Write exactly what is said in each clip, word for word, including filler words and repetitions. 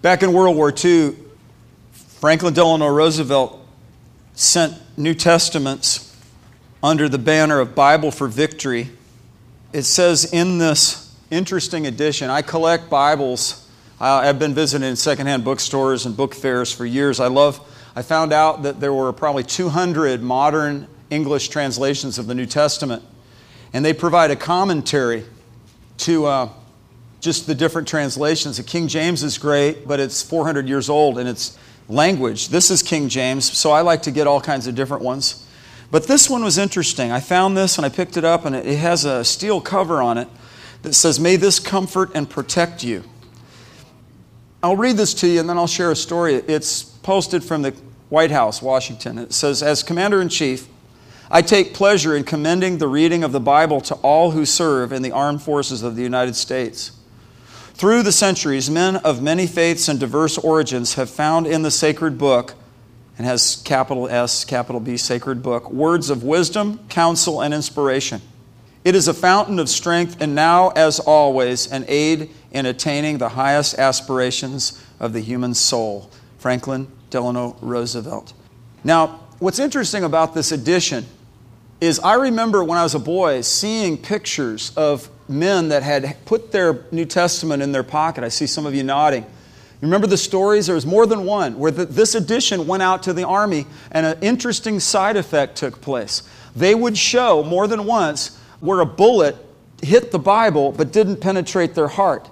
Back in World War Two, Franklin Delano Roosevelt sent New Testaments under the banner of Bible for Victory. It says in this interesting edition, I collect Bibles. I've been visiting secondhand bookstores and book fairs for years. I love, I found out that there were probably two hundred modern English translations of the New Testament. And they provide a commentary to uh, just the different translations. The King James is great, but it's four hundred years old in its language. This is King James, so I like to get all kinds of different ones. But this one was interesting. I found this and I picked it up, and it has a steel cover on it that says, "May this comfort and protect you." I'll read this to you and then I'll share a story. It's posted from the White House, Washington. It says, "As Commander-in-Chief, I take pleasure in commending the reading of the Bible to all who serve in the armed forces of the United States. Through the centuries, men of many faiths and diverse origins have found in the sacred book," and has capital S, capital B, sacred book, "words of wisdom, counsel, and inspiration. It is a fountain of strength and now, as always, an aid in attaining the highest aspirations of the human soul." Franklin Delano Roosevelt. Now, what's interesting about this edition is I remember when I was a boy seeing pictures of men that had put their New Testament in their pocket. I see some of you nodding. You remember the stories? There was more than one where the, this edition went out to the army and an interesting side effect took place. They would show more than once where a bullet hit the Bible but didn't penetrate their heart.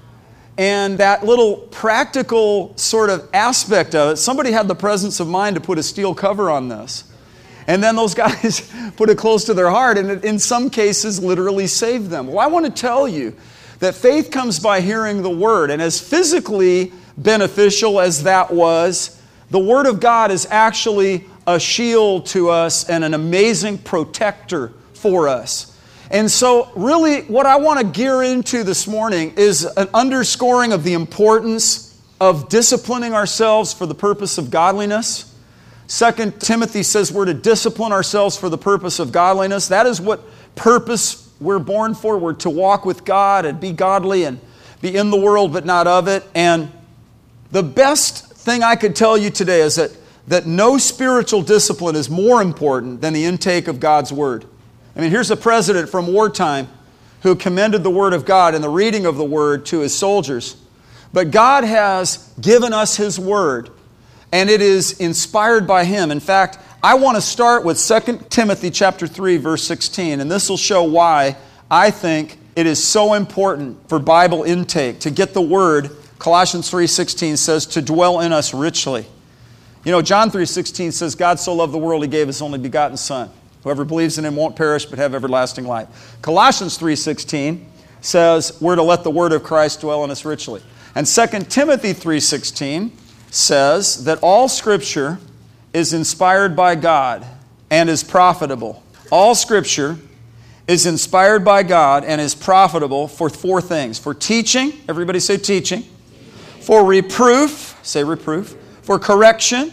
And that little practical sort of aspect of it, somebody had the presence of mind to put a steel cover on this. And then those guys put it close to their heart, and it, in some cases, literally saved them. Well, I want to tell you that faith comes by hearing the Word. And as physically beneficial as that was, the Word of God is actually a shield to us and an amazing protector for us. And so really what I want to gear into this morning is an underscoring of the importance of disciplining ourselves for the purpose of godliness. Second Timothy says we're to discipline ourselves for the purpose of godliness. That is what purpose we're born for. We're to walk with God and be godly and be in the world but not of it. And the best thing I could tell you today is that, that no spiritual discipline is more important than the intake of God's Word. I mean, here's a president from wartime who commended the Word of God and the reading of the Word to his soldiers. But God has given us His Word, and it is inspired by Him. In fact, I want to start with Second Timothy chapter three, verse sixteen, and this will show why I think it is so important for Bible intake to get the Word. Colossians three sixteen says, "to dwell in us richly." You know, John three sixteen says, "God so loved the world, He gave His only begotten Son. Whoever believes in Him won't perish but have everlasting life." Colossians three sixteen says we're to let the Word of Christ dwell in us richly. And Second Timothy three sixteen says that all Scripture is inspired by God and is profitable. All Scripture is inspired by God and is profitable for four things. For teaching, everybody say teaching. For reproof, say reproof. For correction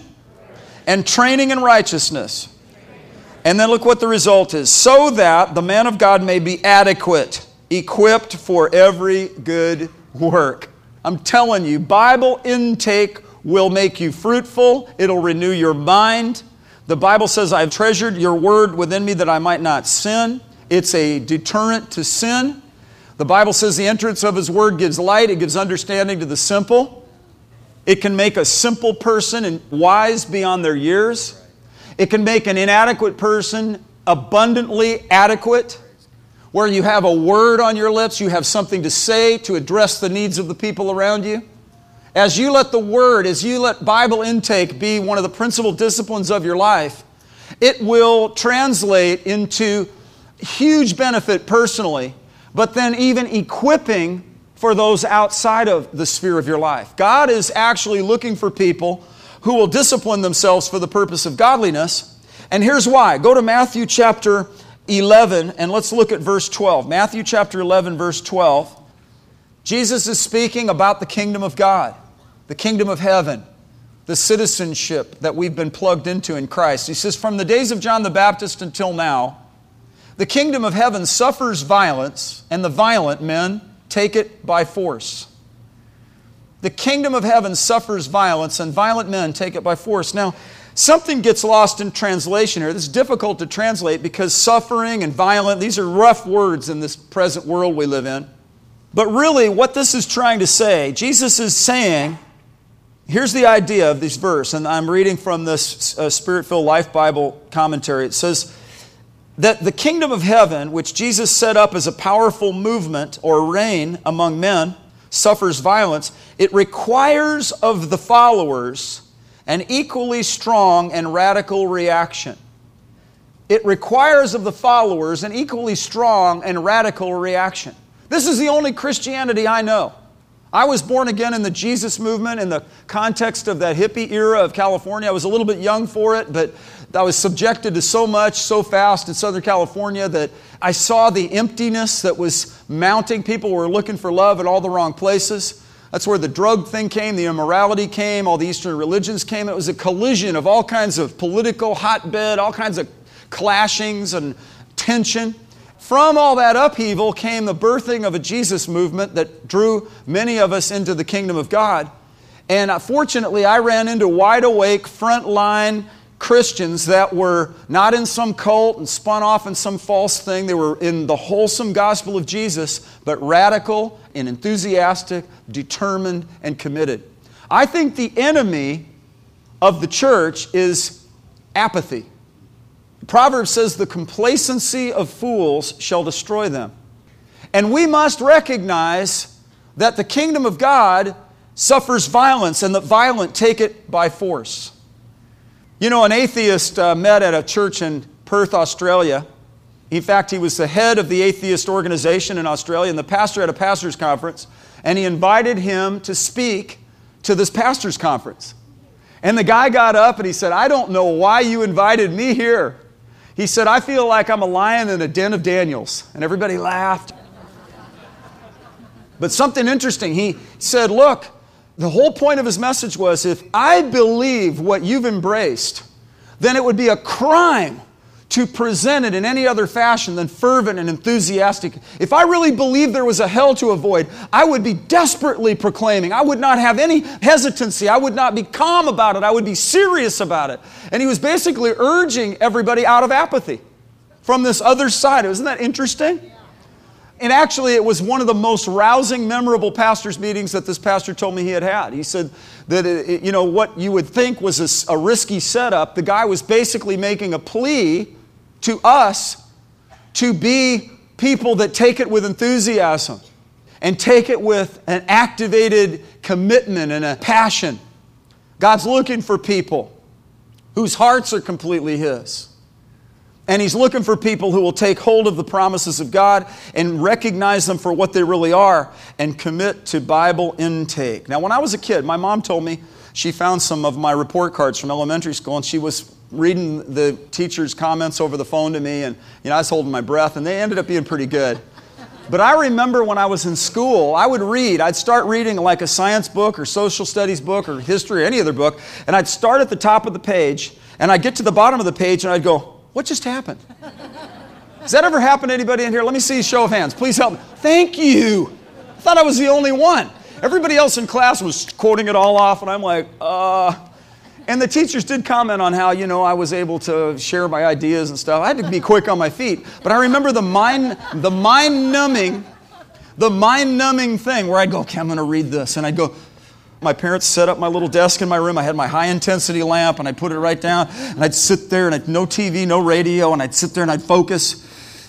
and training in righteousness. And then look what the result is. So that the man of God may be adequate, equipped for every good work. I'm telling you, Bible intake will make you fruitful. It'll renew your mind. The Bible says, "I've treasured your word within me that I might not sin." It's a deterrent to sin. The Bible says the entrance of His word gives light. It gives understanding to the simple. It can make a simple person wise beyond their years. It can make an inadequate person abundantly adequate. Where you have a word on your lips, you have something to say to address the needs of the people around you. As you let the Word, as you let Bible intake be one of the principal disciplines of your life, it will translate into huge benefit personally, but then even equipping for those outside of the sphere of your life. God is actually looking for people who will discipline themselves for the purpose of godliness. And here's why. Go to Matthew chapter eleven and let's look at verse twelve. Matthew chapter eleven, verse twelve. Jesus is speaking about the kingdom of God, the kingdom of heaven, the citizenship that we've been plugged into in Christ. He says, "From the days of John the Baptist until now, the kingdom of heaven suffers violence, and the violent men take it by force." The kingdom of heaven suffers violence, and violent men take it by force. Now, something gets lost in translation here. This is difficult to translate because suffering and violent, these are rough words in this present world we live in. But really, what this is trying to say, Jesus is saying, here's the idea of this verse, and I'm reading from this uh, Spirit-Filled Life Bible commentary. It says that the kingdom of heaven, which Jesus set up as a powerful movement or reign among men, suffers violence. It requires of the followers an equally strong and radical reaction. It requires of the followers an equally strong and radical reaction. This is the only Christianity I know. I was born again in the Jesus movement in the context of that hippie era of California. I was a little bit young for it, but I was subjected to so much so fast in Southern California that I saw the emptiness that was mounting. People were looking for love in all the wrong places. That's where the drug thing came, the immorality came, all the Eastern religions came. It was a collision of all kinds of political hotbed, all kinds of clashings and tension. From all that upheaval came the birthing of a Jesus movement that drew many of us into the kingdom of God. And fortunately, I ran into wide-awake, front-line Christians that were not in some cult and spun off in some false thing. They were in the wholesome gospel of Jesus, but radical and enthusiastic, determined and committed. I think the enemy of the church is apathy. Proverbs says, the complacency of fools shall destroy them. And we must recognize that the kingdom of God suffers violence, and the violent take it by force. You know, an atheist uh, met at a church in Perth, Australia. In fact, he was the head of the atheist organization in Australia, and the pastor had a pastor's conference, and he invited him to speak to this pastor's conference. And the guy got up and he said, I don't know why you invited me here. He said, I feel like I'm a lion in a den of Daniels. And everybody laughed. But something interesting, he said, look, the whole point of his message was, if I believe what you've embraced, then it would be a crime to present it in any other fashion than fervent and enthusiastic. If I really believed there was a hell to avoid, I would be desperately proclaiming. I would not have any hesitancy. I would not be calm about it. I would be serious about it. And he was basically urging everybody out of apathy from this other side. Isn't that interesting? And actually, it was one of the most rousing, memorable pastors' meetings that this pastor told me he had had. He said that, it, you know, what you would think was a, a risky setup, the guy was basically making a plea to us to be people that take it with enthusiasm and take it with an activated commitment and a passion. God's looking for people whose hearts are completely His. And He's looking for people who will take hold of the promises of God and recognize them for what they really are and commit to Bible intake. Now, when I was a kid, my mom told me she found some of my report cards from elementary school, and she was reading the teacher's comments over the phone to me, and you know, I was holding my breath, and they ended up being pretty good. But I remember when I was in school, I would read. I'd start reading like a science book or social studies book or history or any other book, and I'd start at the top of the page, and I'd get to the bottom of the page, and I'd go, what just happened? Has that ever happened to anybody in here? Let me see a show of hands. Please help me. Thank you. I thought I was the only one. Everybody else in class was quoting it all off, and I'm like, uh... And the teachers did comment on how, you know, I was able to share my ideas and stuff. I had to be quick on my feet. But I remember the mind, the mind-numbing, the mind-numbing thing where I'd go, okay, I'm going to read this. And I'd go, my parents set up my little desk in my room. I had my high-intensity lamp, and I'd put it right down. And I'd sit there, and I'd no T V, no radio, and I'd sit there and I'd focus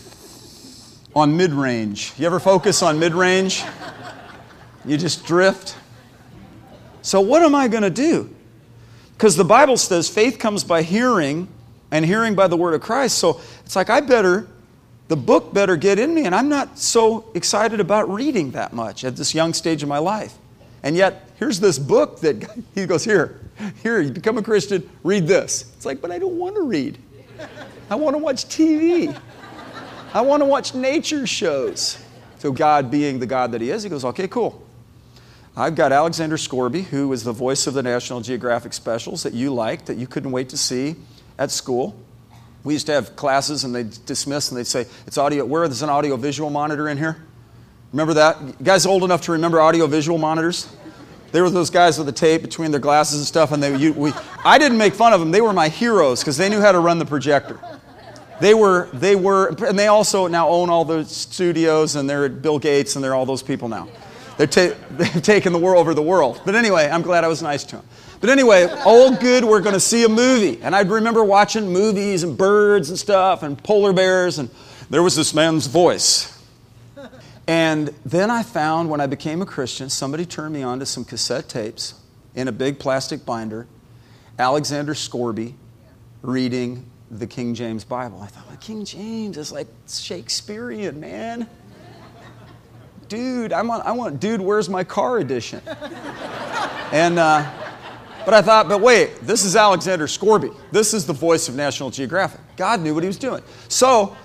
on mid-range. You ever focus on mid-range? You just drift. So what am I going to do? Because the Bible says faith comes by hearing, and hearing by the word of Christ. So it's like I better, the book better get in me, and I'm not so excited about reading that much at this young stage of my life. And yet, here's this book that he goes, here, here, you become a Christian, read this. It's like, but I don't want to read. I want to watch T V. I want to watch nature shows. So God, being the God that He is, He goes, okay, cool. I've got Alexander Scorby, who was the voice of the National Geographic specials that you liked, that you couldn't wait to see at school. We used to have classes, and they'd dismiss, and they'd say, it's audio. Where there's an audio-visual monitor in here? Remember that? You guys old enough to remember audio-visual monitors? They were those guys with the tape between their glasses and stuff, and they, you, we, I didn't make fun of them. They were my heroes because they knew how to run the projector. They were, they were, and they also now own all the studios, and they're at Bill Gates, and they're all those people now. They're ta- they've taken the world over the world. But anyway, I'm glad I was nice to them. But anyway, all good, we're going to see a movie. And I remember watching movies and birds and stuff and polar bears, and there was this man's voice. And then I found, when I became a Christian, somebody turned me on to some cassette tapes in a big plastic binder, Alexander Scourby reading the King James Bible. I thought, well, King James is like Shakespearean, man. Dude, I'm on, I want Dude, Where's My Car edition. And, uh, but I thought, but wait, this is Alexander Scourby. This is the voice of National Geographic. God knew what he was doing. So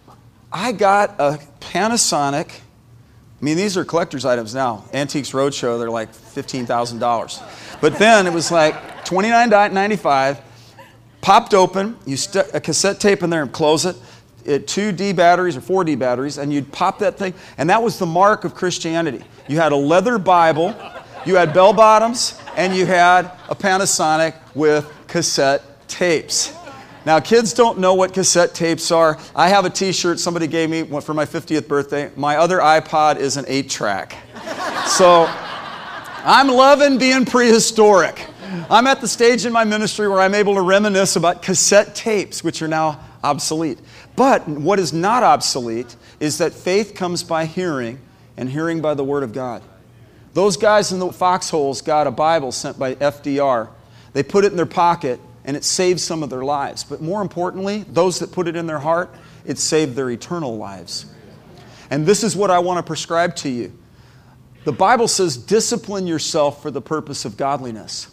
I got a Panasonic. I mean, these are collector's items now. Antiques Roadshow, they're like fifteen thousand dollars. But then it was like twenty-nine ninety-five, popped open, you stuck a cassette tape in there and close it. It, two D batteries or four D batteries, and you'd pop that thing, and that was the mark of Christianity. You had a leather Bible, you had bell bottoms, and you had a Panasonic with cassette tapes. Now, kids don't know what cassette tapes are. I have a t-shirt somebody gave me for my fiftieth birthday. My other iPod is an eight track. So I'm loving being prehistoric. I'm at the stage in my ministry where I'm able to reminisce about cassette tapes, which are now obsolete. But what is not obsolete is that faith comes by hearing, and hearing by the Word of God. Those guys in the foxholes got a Bible sent by F D R. They put it in their pocket, and it saved some of their lives. But more importantly, those that put it in their heart, it saved their eternal lives. And this is what I want to prescribe to you. The Bible says, discipline yourself for the purpose of godliness.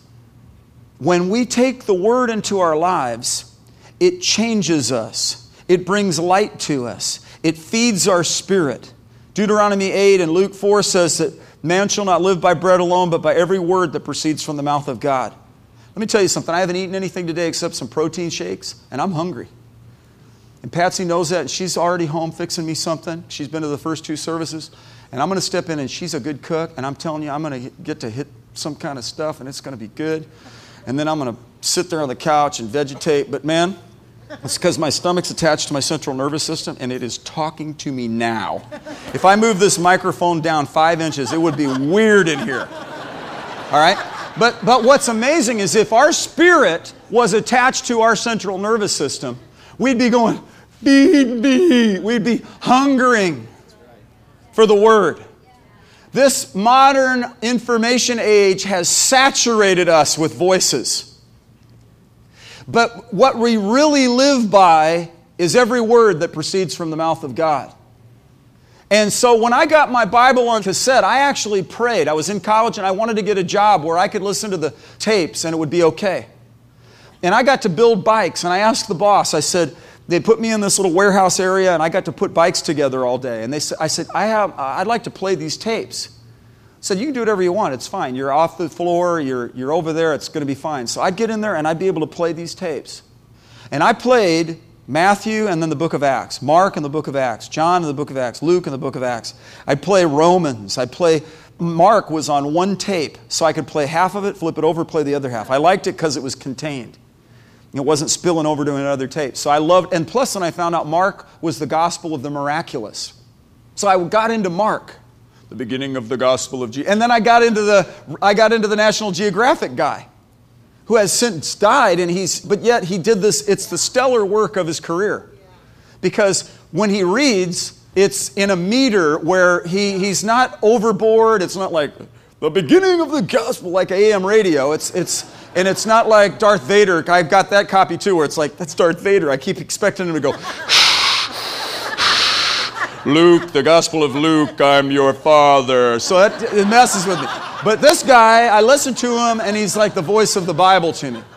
When we take the Word into our lives, it changes us. It brings light to us. It feeds our spirit. Deuteronomy eight and Luke four says that man shall not live by bread alone, but by every word that proceeds from the mouth of God. Let me tell you something. I haven't eaten anything today except some protein shakes, and I'm hungry. And Patsy knows that, and she's already home fixing me something. She's been to the first two services. And I'm going to step in, and she's a good cook, and I'm telling you, I'm going to get to hit some kind of stuff, and it's going to be good. And then I'm going to sit there on the couch and vegetate. But man, it's because my stomach's attached to my central nervous system, and it is talking to me now. If I move this microphone down five inches, it would be weird in here. All right? But, but what's amazing is if our spirit was attached to our central nervous system, we'd be going, beat, beat. We'd be hungering for the Word. This modern information age has saturated us with voices. But what we really live by is every word that proceeds from the mouth of God. And so when I got my Bible on cassette, I actually prayed. I was in college and I wanted to get a job where I could listen to the tapes and it would be okay. And I got to build bikes, and I asked the boss, I said, they put me in this little warehouse area and I got to put bikes together all day. And they said, I said, I have, I'd like to play these tapes. I said, you can do whatever you want, it's fine. You're off the floor, you're, you're over there, it's going to be fine. So I'd get in there and I'd be able to play these tapes. And I played Matthew and then the book of Acts, Mark and the book of Acts, John and the book of Acts, Luke and the book of Acts. I'd play Romans, I'd play, Mark was on one tape, so I could play half of it, flip it over, play the other half. I liked it because it was contained. It wasn't spilling over to another tape. So I loved, and plus when I found out Mark was the gospel of the miraculous. So I got into Mark. The beginning of the gospel of Jesus. And then I got into the I got into the National Geographic guy who has since died, and he's but yet he did this, it's the stellar work of his career. Because when he reads, it's in a meter where he, he's not overboard, it's not like the beginning of the gospel like A M radio. It's it's and it's not like Darth Vader. I've got that copy too where it's like, that's Darth Vader. I keep expecting him to go Luke, the Gospel of Luke, I'm your father. So that, it messes with me. But this guy, I listen to him, and he's like the voice of the Bible to me.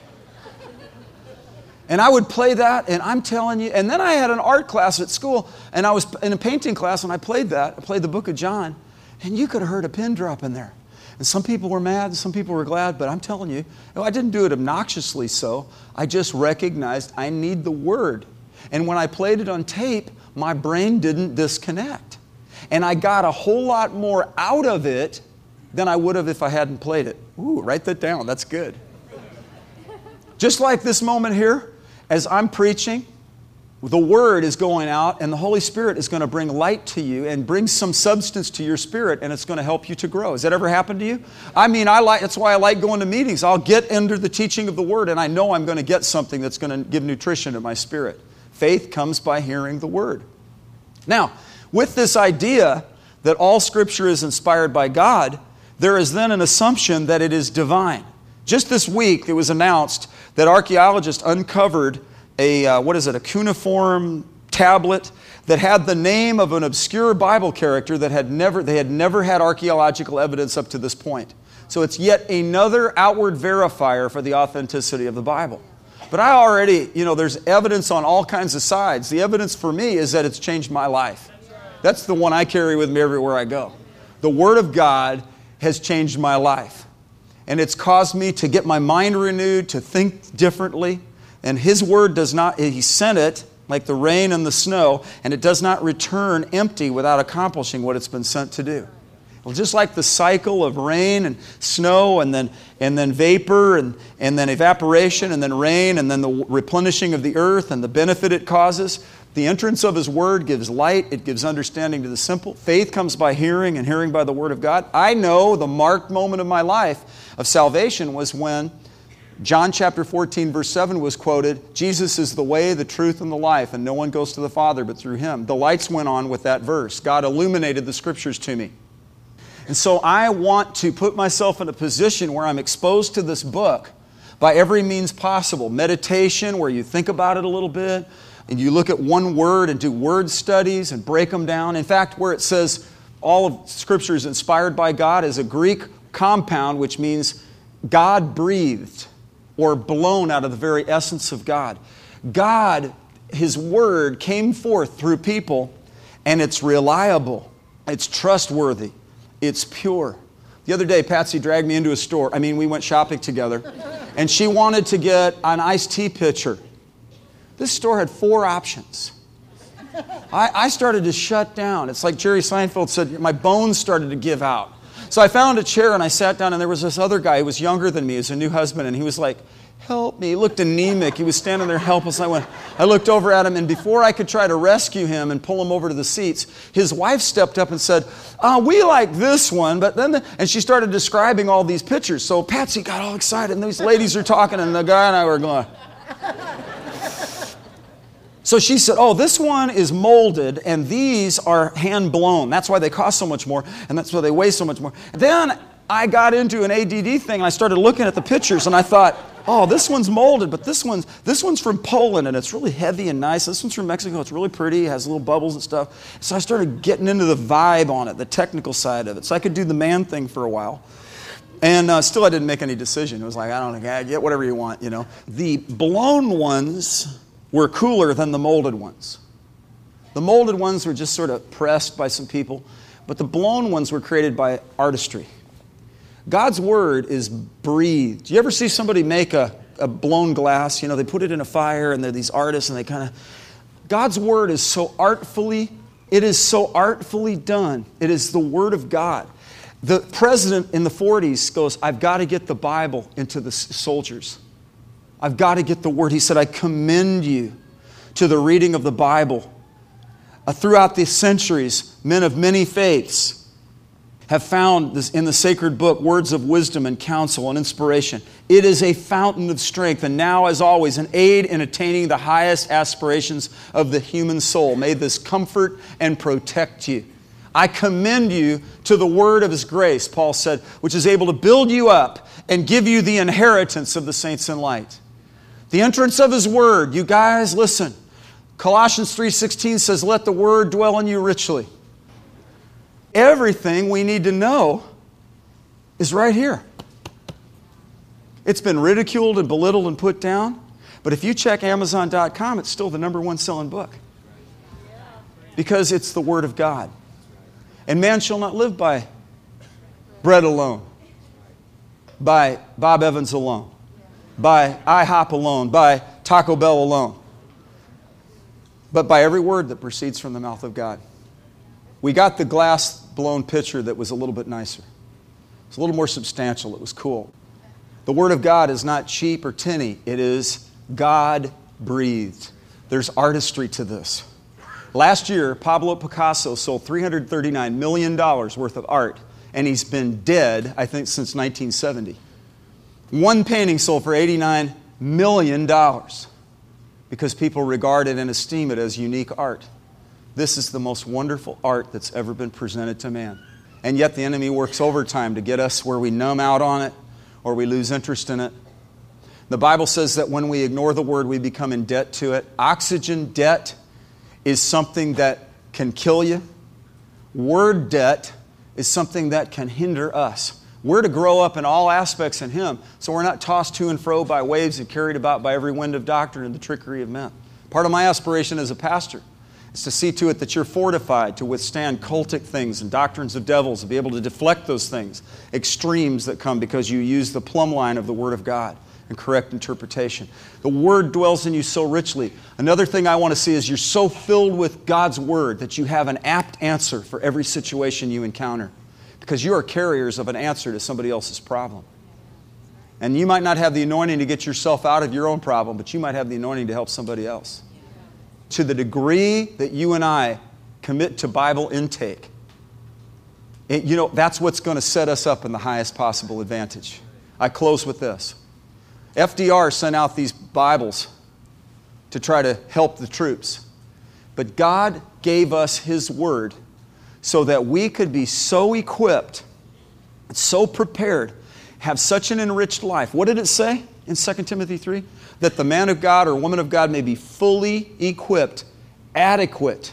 And I would play that, and I'm telling you, and then I had an art class at school, and I was in a painting class, and I played that. I played the book of John, and you could have heard a pin drop in there. And some people were mad, and some people were glad, but I'm telling you, I didn't do it obnoxiously so. I just recognized I need the Word. And when I played it on tape, my brain didn't disconnect. And I got a whole lot more out of it than I would have if I hadn't played it. Ooh, write that down. That's good. Just like this moment here, as I'm preaching, the Word is going out and the Holy Spirit is going to bring light to you and bring some substance to your spirit, and it's going to help you to grow. Has that ever happened to you? I mean, I like, that's why I like going to meetings. I'll get under the teaching of the Word and I know I'm going to get something that's going to give nutrition to my spirit. Faith comes by hearing the Word. Now, with this idea that all Scripture is inspired by God, there is then an assumption that it is divine. Just this week, it was announced that archaeologists uncovered a, uh, what is it, a cuneiform tablet that had the name of an obscure Bible character that had never, they had never had archaeological evidence up to this point. So it's yet another outward verifier for the authenticity of the Bible. But I already, you know, there's evidence on all kinds of sides. The evidence for me is that it's changed my life. That's the one I carry with me everywhere I go. The Word of God has changed my life. And it's caused me to get my mind renewed, to think differently. And His Word does not, He sent it like the rain and the snow, and it does not return empty without accomplishing what it's been sent to do. Well, just like the cycle of rain and snow and then, and then vapor and, and then evaporation and then rain and then the replenishing of the earth and the benefit it causes, the entrance of His Word gives light, it gives understanding to the simple. Faith comes by hearing and hearing by the Word of God. I know the marked moment of my life of salvation was when John chapter fourteen verse seven was quoted, Jesus is the way, the truth, and the life, and no one goes to the Father but through Him. The lights went on with that verse. God illuminated the Scriptures to me. And so I want to put myself in a position where I'm exposed to this book by every means possible. Meditation, where you think about it a little bit, and you look at one word and do word studies and break them down. In fact, where it says all of Scripture is inspired by God is a Greek compound, which means God breathed or blown out of the very essence of God. God, His Word came forth through people, and it's reliable, it's trustworthy, it's pure. The other day, Patsy dragged me into a store. I mean, we went shopping together, and she wanted to get an iced tea pitcher. This store had four options. I, I started to shut down. It's like Jerry Seinfeld said, my bones started to give out. So I found a chair and I sat down, and there was this other guy who was younger than me, he was a new husband, and he was like, help me. He looked anemic. He was standing there helpless. I went, I looked over at him, and before I could try to rescue him and pull him over to the seats, his wife stepped up and said, uh, we like this one, but then, the, and she started describing all these pictures. So Patsy got all excited, and these ladies are talking, and the guy and I were going. So she said, oh, this one is molded, and these are hand-blown. That's why they cost so much more, and that's why they weigh so much more. Then I got into an A D D thing, and I started looking at the pictures, and I thought, oh, this one's molded, but this one's, this one's from Poland, and it's really heavy and nice. This one's from Mexico. It's really pretty. It has little bubbles and stuff. So I started getting into the vibe on it, the technical side of it. So I could do the man thing for a while. And uh, still I didn't make any decision. It was like, I don't know, get whatever you want, you know. The blown ones were cooler than the molded ones. The molded ones were just sort of pressed by some people, but the blown ones were created by artistry. God's Word is breathed. Do you ever see somebody make a, a blown glass? You know, they put it in a fire, and they're these artists, and they kind of... God's Word is so artfully, it is so artfully done. It is the Word of God. The president in the forties goes, I've got to get the Bible into the soldiers. I've got to get the Word. He said, I commend you to the reading of the Bible. Uh, throughout the centuries, men of many faiths have found this in the sacred book words of wisdom and counsel and inspiration. It is a fountain of strength, and now, as always, an aid in attaining the highest aspirations of the human soul. May this comfort and protect you. I commend you to the word of His grace, Paul said, which is able to build you up and give you the inheritance of the saints in light. The entrance of His word, you guys, listen. Colossians three sixteen says, let the word dwell in you richly. Everything we need to know is right here. It's been ridiculed and belittled and put down, but if you check Amazon dot com, it's still the number one selling book. Because it's the Word of God. And man shall not live by bread alone, by Bob Evans alone, by IHOP alone, by Taco Bell alone, but by every word that proceeds from the mouth of God. We got the glass blown pitcher that was a little bit nicer. It's a little more substantial. It was cool. The Word of God is not cheap or tinny. It is God-breathed. There's artistry to this. Last year, Pablo Picasso sold three hundred thirty-nine million dollars worth of art, and he's been dead, I think, since nineteen seventy. One painting sold for eighty-nine million dollars because people regard it and esteem it as unique art. This is the most wonderful art that's ever been presented to man. And yet the enemy works overtime to get us where we numb out on it or we lose interest in it. The Bible says that when we ignore the Word, we become in debt to it. Oxygen debt is something that can kill you. Word debt is something that can hinder us. We're to grow up in all aspects in Him, so we're not tossed to and fro by waves and carried about by every wind of doctrine and the trickery of men. Part of my aspiration as a pastor is to see to it that you're fortified to withstand cultic things and doctrines of devils and be able to deflect those things, extremes that come because you use the plumb line of the Word of God and correct interpretation. The Word dwells in you so richly. Another thing I want to see is you're so filled with God's Word that you have an apt answer for every situation you encounter, because you are carriers of an answer to somebody else's problem. And you might not have the anointing to get yourself out of your own problem, but you might have the anointing to help somebody else. To the degree that you and I commit to Bible intake, it, you know, that's what's going to set us up in the highest possible advantage. I close with this. F D R sent out these Bibles to try to help the troops. But God gave us His Word so that we could be so equipped, so prepared, have such an enriched life. What did it say in Second Timothy three? That the man of God or woman of God may be fully equipped, adequate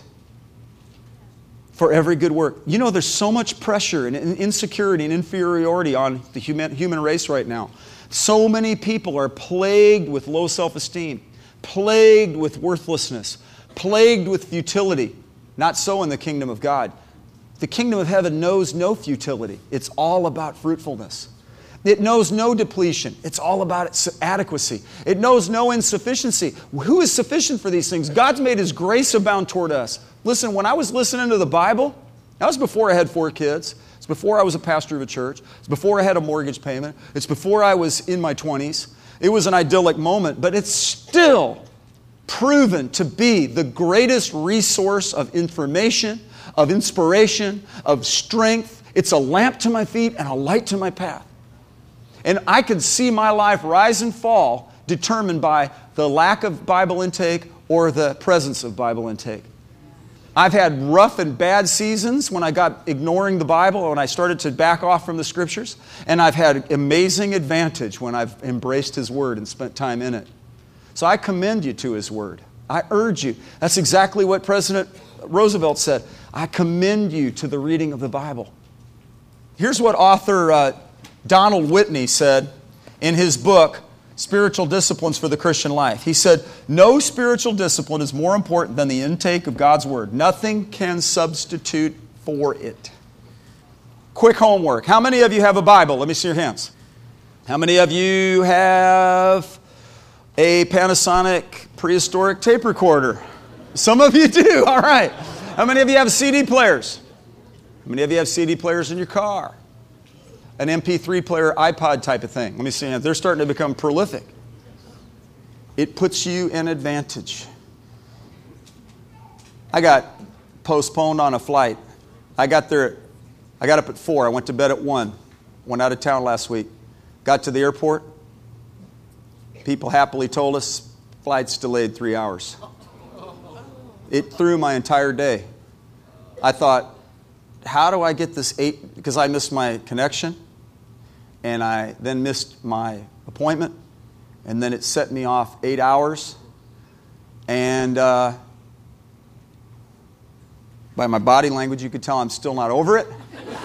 for every good work. You know, there's so much pressure and insecurity and inferiority on the human, human race right now. So many people are plagued with low self-esteem, plagued with worthlessness, plagued with futility. Not so in the kingdom of God. The kingdom of heaven knows no futility. It's all about fruitfulness. It knows no depletion. It's all about its adequacy. It knows no insufficiency. Who is sufficient for these things? God's made His grace abound toward us. Listen, when I was listening to the Bible, that was before I had four kids. It's before I was a pastor of a church. It's before I had a mortgage payment. It's before I was in my twenties. It was an idyllic moment, but it's still proven to be the greatest resource of information, of inspiration, of strength. It's a lamp to my feet and a light to my path. And I could see my life rise and fall determined by the lack of Bible intake or the presence of Bible intake. I've had rough and bad seasons when I got ignoring the Bible, when I started to back off from the Scriptures. And I've had amazing advantage when I've embraced His Word and spent time in it. So I commend you to His Word. I urge you. That's exactly what President Roosevelt said. I commend you to the reading of the Bible. Here's what author uh, Donald Whitney said in his book, Spiritual Disciplines for the Christian Life. He said, no spiritual discipline is more important than the intake of God's Word. Nothing can substitute for it. Quick homework. How many of you have a Bible? Let me see your hands. How many of you have a Panasonic prehistoric tape recorder? Some of you do. All right. How many of you have C D players? How many of you have C D players in your car? An M P three player, iPod type of thing. Let me see. They're starting to become prolific. It puts you in advantage. I got postponed on a flight. I got there, I got up at four. I went to bed at one. Went out of town last week. Got to the airport. People happily told us flight's delayed three hours. It threw my entire day. I thought, how do I get this eight? Because I missed my connection. And I then missed my appointment. And then it set me off eight hours. And uh, by my body language, you could tell I'm still not over it. In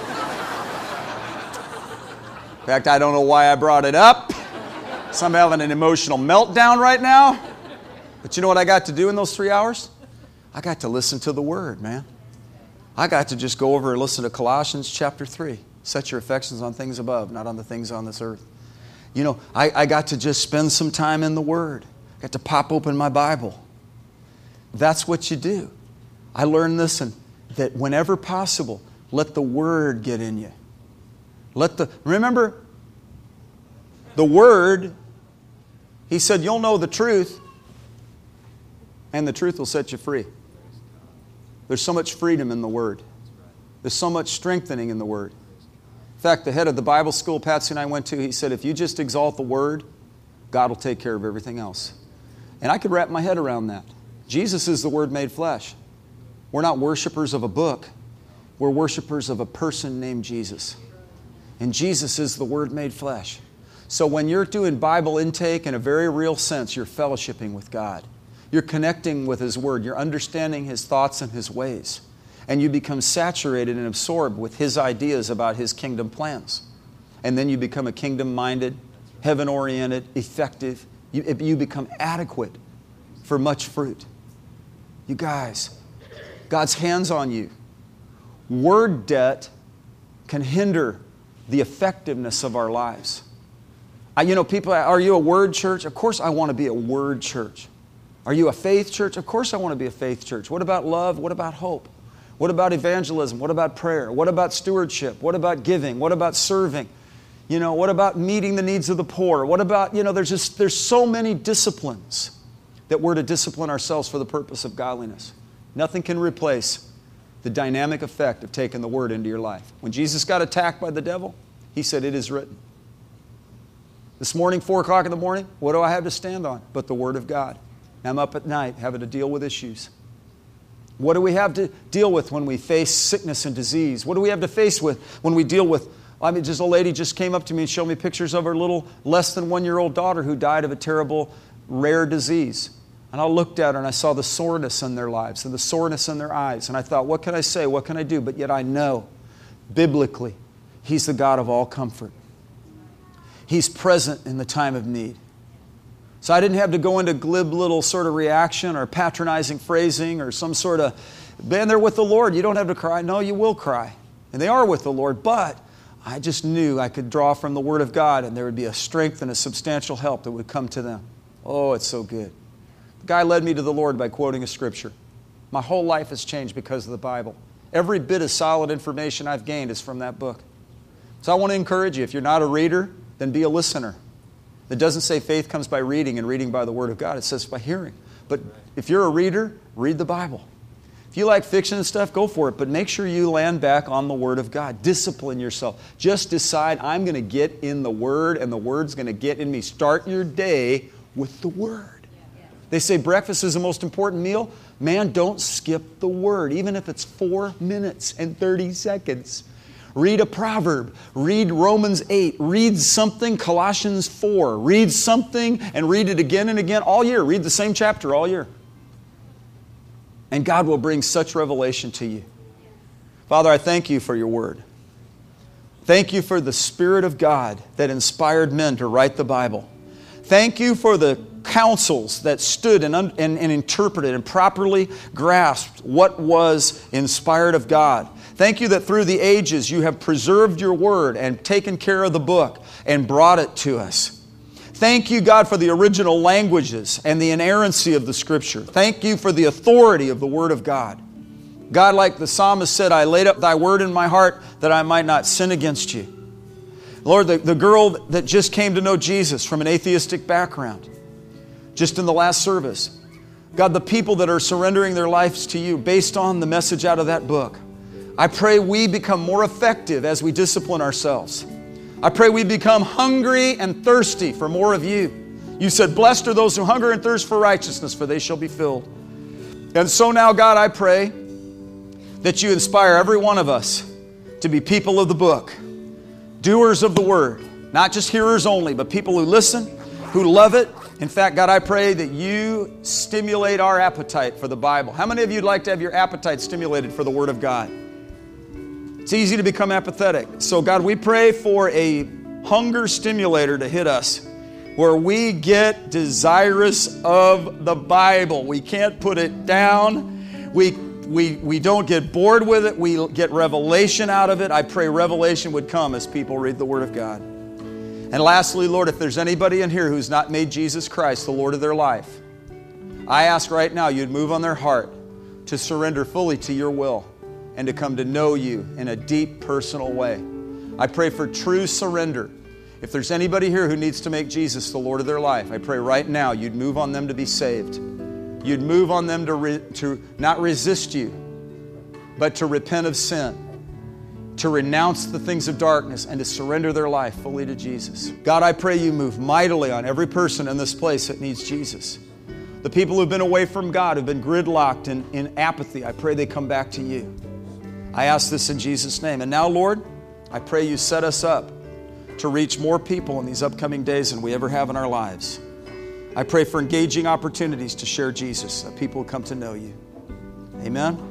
fact, I don't know why I brought it up. So I'm having an emotional meltdown right now. But you know what I got to do in those three hours? I got to listen to the Word, man. I got to just go over and listen to Colossians chapter three. Set your affections on things above, not on the things on this earth. You know, I, I got to just spend some time in the Word. I got to pop open my Bible. That's what you do. I learned this, and that whenever possible, let the Word get in you. Let the, remember, the Word, He said, you'll know the truth, and the truth will set you free. There's so much freedom in the Word. There's so much strengthening in the Word. In fact, the head of the Bible school Patsy and I went to, he said, if you just exalt the Word, God will take care of everything else. And I could wrap my head around that. Jesus is the Word made flesh. We're not worshipers of a book. We're worshipers of a person named Jesus. And Jesus is the Word made flesh. So when you're doing Bible intake in a very real sense, you're fellowshipping with God. You're connecting with His Word. You're understanding His thoughts and His ways. And you become saturated and absorbed with His ideas about His kingdom plans. And then you become a kingdom-minded, heaven-oriented, effective. You, you become adequate for much fruit. You guys, God's hands on you. Word debt can hinder the effectiveness of our lives. I, you know, people, are you a word church? Of course I want to be a word church. Are you a faith church? Of course I want to be a faith church. What about love? What about hope? What about evangelism? What about prayer? What about stewardship? What about giving? What about serving? You know, what about meeting the needs of the poor? What about, you know, there's just, there's so many disciplines that we're to discipline ourselves for the purpose of godliness. Nothing can replace the dynamic effect of taking the Word into your life. When Jesus got attacked by the devil, He said, it is written. This morning, four o'clock in the morning, what do I have to stand on but the Word of God? I'm up at night having to deal with issues. What do we have to deal with when we face sickness and disease? What do we have to face with when we deal with, I mean, just a lady just came up to me and showed me pictures of her little less than one-year-old daughter who died of a terrible, rare disease. And I looked at her and I saw the soreness in their lives and the soreness in their eyes. And I thought, what can I say? What can I do? But yet I know, biblically, He's the God of all comfort. He's present in the time of need. So I didn't have to go into glib little sort of reaction or patronizing phrasing or some sort of, man, they're with the Lord. You don't have to cry. No, you will cry. And they are with the Lord. But I just knew I could draw from the Word of God and there would be a strength and a substantial help that would come to them. Oh, it's so good. The guy led me to the Lord by quoting a scripture. My whole life has changed because of the Bible. Every bit of solid information I've gained is from that book. So I want to encourage you, if you're not a reader, then be a listener. It doesn't say faith comes by reading and reading by the Word of God. It says by hearing. But if you're a reader, read the Bible. If you like fiction and stuff, go for it. But make sure you land back on the Word of God. Discipline yourself. Just decide, I'm going to get in the Word and the Word's going to get in me. Start your day with the Word. They say breakfast is the most important meal. Man, don't skip the Word, even if it's four minutes and thirty seconds. Read a proverb. Read Romans eight. Read something, Colossians four. Read something and read it again and again all year. Read the same chapter all year. And God will bring such revelation to you. Father, I thank You for Your Word. Thank You for the Spirit of God that inspired men to write the Bible. Thank You for the councils that stood and, and, and interpreted and properly grasped what was inspired of God. Thank You that through the ages You have preserved Your Word and taken care of the book and brought it to us. Thank You, God, for the original languages and the inerrancy of the Scripture. Thank You for the authority of the Word of God. God, like the psalmist said, I laid up Thy Word in my heart that I might not sin against You. Lord, the, the girl that just came to know Jesus from an atheistic background, just in the last service. God, the people that are surrendering their lives to You based on the message out of that book. I pray we become more effective as we discipline ourselves. I pray we become hungry and thirsty for more of You. You said, blessed are those who hunger and thirst for righteousness, for they shall be filled. And so now, God, I pray that You inspire every one of us to be people of the book, doers of the Word, not just hearers only, but people who listen, who love it. In fact, God, I pray that You stimulate our appetite for the Bible. How many of you would like to have your appetite stimulated for the Word of God? It's easy to become apathetic. So God, we pray for a hunger stimulator to hit us where we get desirous of the Bible. We can't put it down. We, we, we don't get bored with it. We get revelation out of it. I pray revelation would come as people read the Word of God. And lastly, Lord, if there's anybody in here who's not made Jesus Christ the Lord of their life, I ask right now You'd move on their heart to surrender fully to Your will and to come to know You in a deep, personal way. I pray for true surrender. If there's anybody here who needs to make Jesus the Lord of their life, I pray right now you'd move on them to be saved. You'd move on them to, re, to not resist you, but to repent of sin, to renounce the things of darkness, and to surrender their life fully to Jesus. God, I pray you move mightily on every person in this place that needs Jesus. The people who've been away from God, who've been gridlocked in, in apathy, I pray they come back to you. I ask this in Jesus' name. And now, Lord, I pray you set us up to reach more people in these upcoming days than we ever have in our lives. I pray for engaging opportunities to share Jesus, that people will come to know you. Amen.